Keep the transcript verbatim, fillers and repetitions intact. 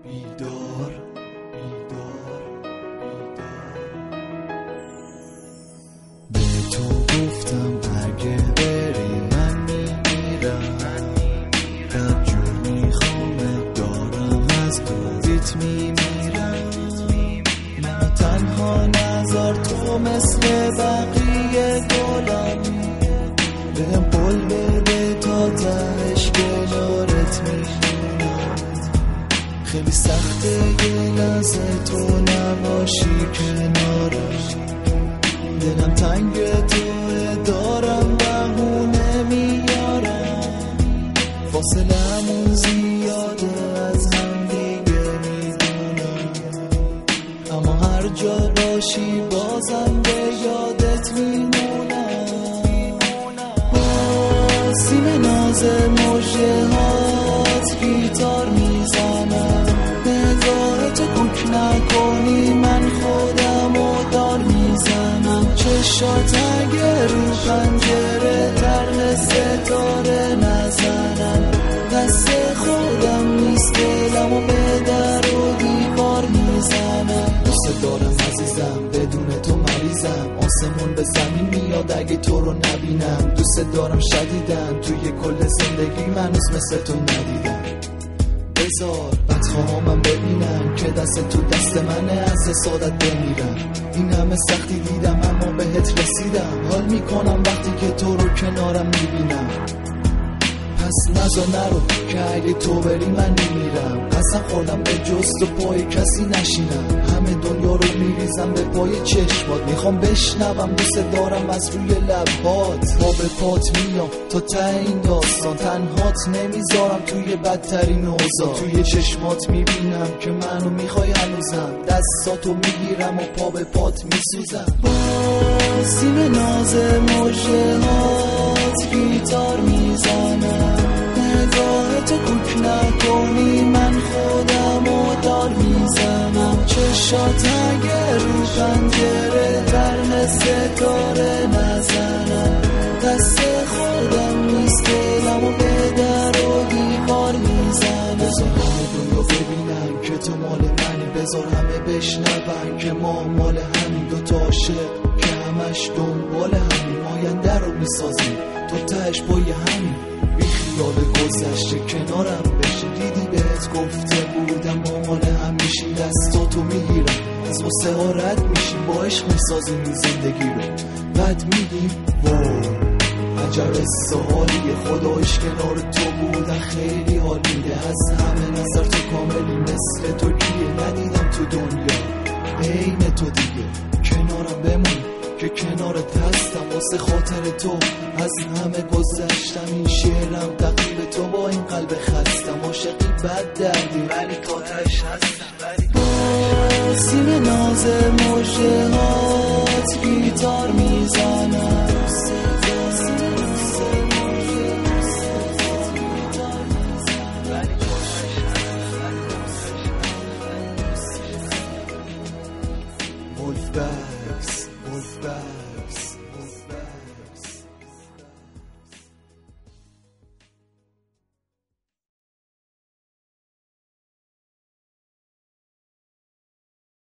بیدار بیدار به تو گفتم اگه بری من میمیرم، بدجور میخوام دارم از دوریت میمیرم. من تنها نذار تو مثل بقیه گلم، بهم قول بده تا تهش کنارت میمونم. خیلی سخته یه لحظه تو نباشی کنارم، دلم تنگ توه دارم بهونه میارم. فاصله همون زیاده از هم دیگه میدونم، اما هر جا باشی بازم به یادت میمونم. با سیم ناز موجه هات گیتار میزنم، نگاه تو کوک نکنی من خودم و دار میزنم. چشات اگه رو پنجره طرح ستاره نزنم، دست خودم نیست دلم و به در و دیوار میزنم. دوست دارم عزیزم بدون تو مریضم، آسمون به زمین میاد اگه تو رو نبینم. دوست دارم شدیدم توی کل زندگی من هنوز مثل تو ندیدم. بذار بدخواها من ببینم که دست تو دست منه، از حسادت بمیرم. این همه سختی دیدم اما بهت رسیدم، حال میکنم وقتی که تو رو کنارم میبینم. پس نزا نرو که اگه تو بری من میمیرم. قسم خوردم به جست و پای کسی نشینم، همه دنیا رو میریزم به پای چشمات. میخوام بشنوم دوست دارم از روی لبات، ما به پات میام تا ته این داستان. تنهات نمیذارم توی بدترین اوضاع، توی چشمات میبینم که منو میخوای هنوزم. دستاتو میگیرم و پا به پات میسوزم. با سیم ناز موجه هات گیتار میزنم، نگاه تو کوک نکنی من خودم و دار میزنم. چشات اگه رو پنجره طرح ستاره نزنم، دست خودم نیست دلم و به در و دیوار میزنم. بذار همه دنیا ببینم که تو مال منی، بذار همه بشنون که ما مال همین دوتا عاشق که همش دنبال همین آینده رو میسازیم. تو تهش با یه همین بی خیال گذشته کنارم بشی. دیدی بهت گفته بودم ما مال هم میشیم، دستاتو میگیرم از غصه ها رد میشیم، با عشق میسازیم این زندگی رو. بعد میگیم وای عجب سوالیه، خدایش کنار تو بودن خیلی حال میده. از همه نظر تو کاملی، مثل تو کیه ندیدم تو دنیا عین تو دیگه. کنارم بمون که کنارت هستم، واسه خاطر تو از همه گذشتم. این شعرم تقریب تو با این قلب خستم، عاشقی بد دردی ولی تا تهش هستم. با سیم ناز موجه هات گیتار میزنم، Wolfbags, Wolfbags.